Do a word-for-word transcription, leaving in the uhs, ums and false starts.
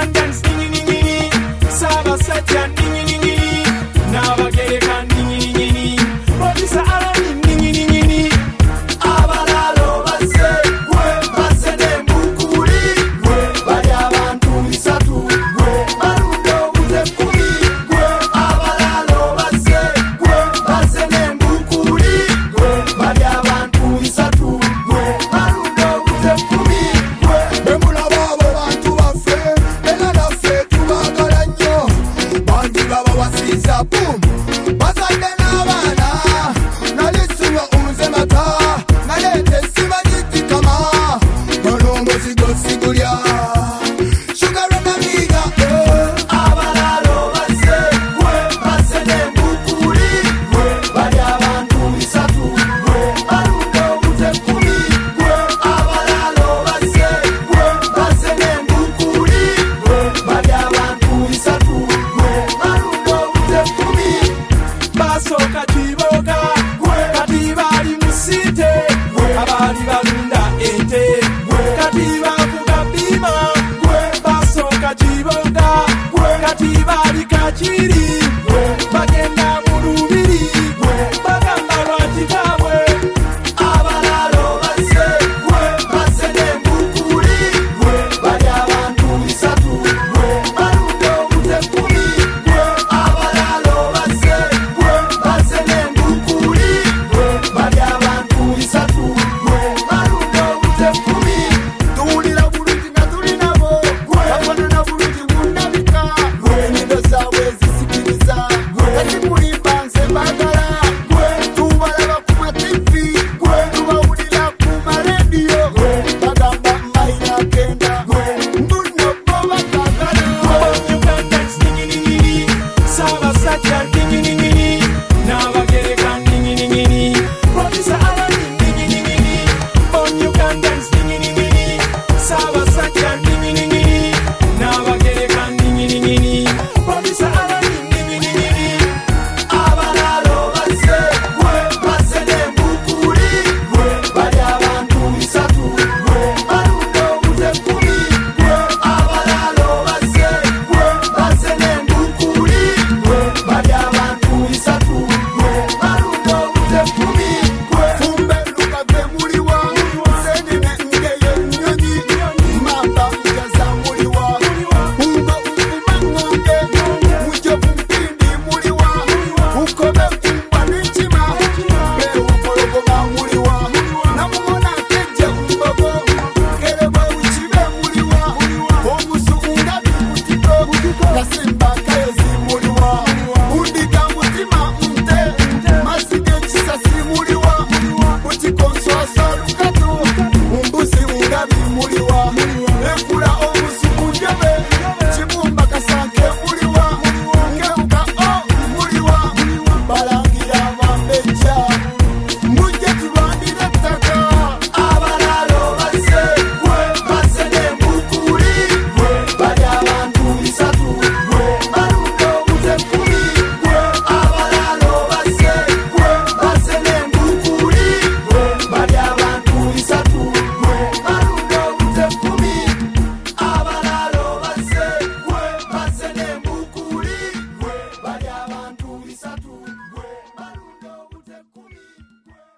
Ugandans nini nini Saba Satya nini nini Nabagereka nini nini Producer Alan nini nini Abalalo base gwe base ne mukuli gwe bali abantu bisatu gwe balundo buze kumi gwe abalalo base gwe base ne mukuli gwe bali abantu bisatu gwe balundo buze kumi gwe bemula babo bantu bafe bela nafe tubagala nnyo bandi baba wasiza boom bazadde n'abaana nalisuba omuzemata nalete simanyitikama nolongozi gosigulya sugara namiga abalalo base gwe base ne mukuli gwe bali abantu bisatu gwe balundo buze kumi gwe abalalo base gwe base ne mukuli gwe bali abantu bisatu gwe balundo buze kumi basoka kiboga gwe kati bali musite gwe abali balunda ente gwe kati bavuga bima gwe basoka kiboga gwe kati bali kakiri gwe bagenda mu lubiri gwe bagamba lwakitaabwe abalalo base gwe base ne mukuli gwe bali abantu bisatu gwe balundo buze kumi gwe abalalo base gwe base ne mukuli gwe bali abantu bisatu gwe balundo buze kumi tuwulira bulungi nga tuli nabo gwe bafaanana bulungi bunnabika gwe enyindo zaabwe zisikiriza gwe ezikulimba nze mbagala gwe tubalaba ku mativi gwe tubawulira ku marediyo gwe bagamba mayina agenda gwe mbuno bo bakagala Ugandans nini nini Saba Satya nini nini Nabagereka nini nini Producer Alan nini nini Ugandans nini nini Saba Satya nini nini Nabagereka nini nini Producer Alan nini nini abalalo base gwe base ne mukuli gwe bali abantu bisatu gwe balundo buze kumi gwe abalalo base gwe base ne mukuli gwe bali abantu bisatu gwe balundo buze kumi gwe fumbe lukave muliwa senene ngeye nyonyi mamba njaza muliwa ungo ufumangonge mujovu mpindi muliwa ukobe kumbwa n'enkima beewupologoma muliwa namumona kejja mbogo kerebwe ukibe muliwa omusu ngabi mutiko nasimba kayozi muliwa undiga mutima nte masige kisasi muliwa utikonswasa lukato umbuzi ngabi muliwa ekula omusu kunjebe kibumba kasanke muliwa ngebuka o muliwa balangira bambejja mujje tulwanire ettaka abalalo base gwe base ne mukuli gwe bali abantu bisatu gwe balundo buze kumi gwe abalalo base gwe base ne mukuli gwe bali abantu bisatu gwe balundo buze kumi abalalo base gwe base ne mukuli gwe bali abantu bisatu gwe balundo buze kumi gwe